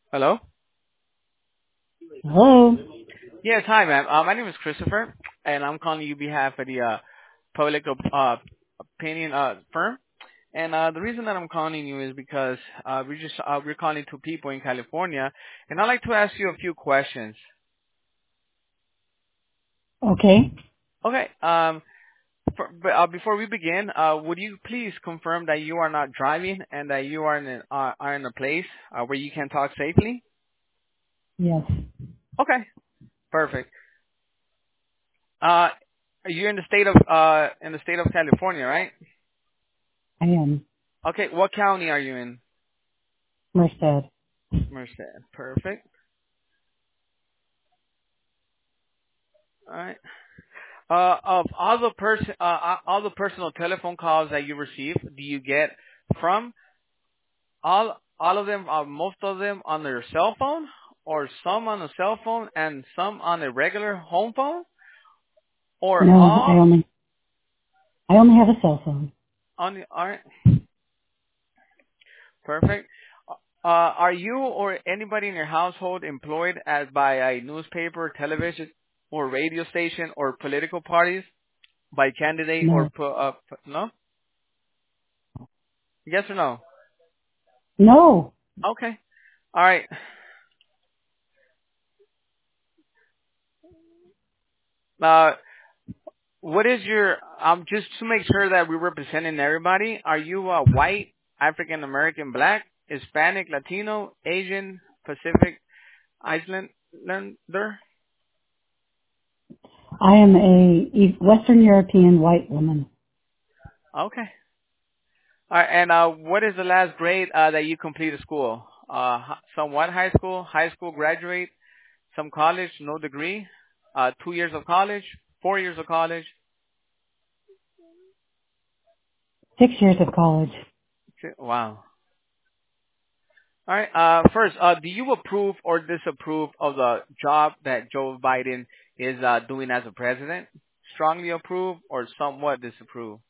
Hello? Hello. Yes, hi, ma'am. My name is Christopher, and I'm calling you behalf of the public opinion firm. And the reason that I'm calling you is because we're calling two people in California, and I'd like to ask you a few questions. Okay. Okay. Before we begin, would you please confirm that you are not driving and that you are in a place where you can talk safely? Yes, Okay. Perfect. You're in the state of California, right? I am. Okay, what county are you in? Merced. Merced. Perfect. All right. Of all the personal telephone calls that you receive, do you get from all of them, most of them on your cell phone, or some on a cell phone and some on a regular home phone, or No, all I only have a cell phone. on the? All right. Perfect. Are you or anybody in your household employed as by a newspaper, television, or radio station or political parties? By candidate or No. no? Yes or no? No. Okay. All right. Uh, what is your just to make sure that we're representing everybody? Are you white, African American, Black, Hispanic, Latino, Asian, Pacific, Islander? I am a Western European white woman. Okay. All right. And what is the last grade that you completed school? Some what high school graduate, some college, no degree, 2 years of college, 4 years of college. 6 years of college. Okay, wow. All right. First, do you approve or disapprove of the job that Joe Biden is doing as a president? Strongly approve or somewhat disapprove?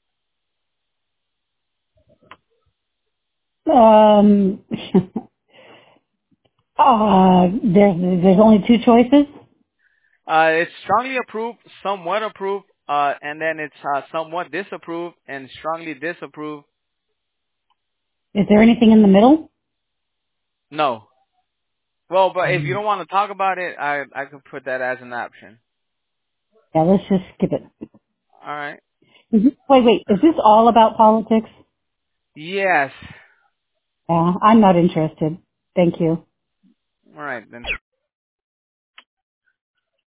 Um, there's only two choices. It's strongly approve, somewhat approve, and then it's somewhat disapprove and strongly disapprove. Is there anything in the middle? No. Well, but if you Um, don't want to talk about it, I could put that as an option. yeah, let's just skip it. All right. Wait. Is this all about politics? Yes. Yeah, I'm not interested. Thank you. All right then.